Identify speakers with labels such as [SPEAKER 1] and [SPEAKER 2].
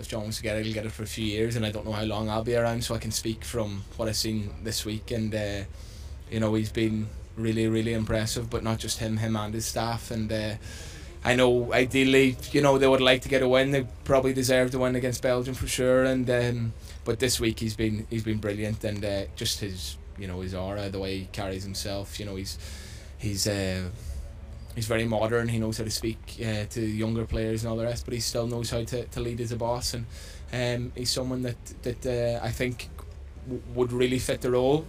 [SPEAKER 1] If John wants to get it, he'll get it for a few years, and I don't know how long I'll be around, so I can speak from what I've seen this week. And he's been really, really impressive, but not just him and his staff. And I know ideally, they would like to get a win. They probably deserve to win against Belgium for sure. And but this week he's been brilliant, and just his aura, the way he carries himself. He's very modern. He knows how to speak to younger players and all the rest, but he still knows how to lead as a boss. And he's someone that I think would really fit the role.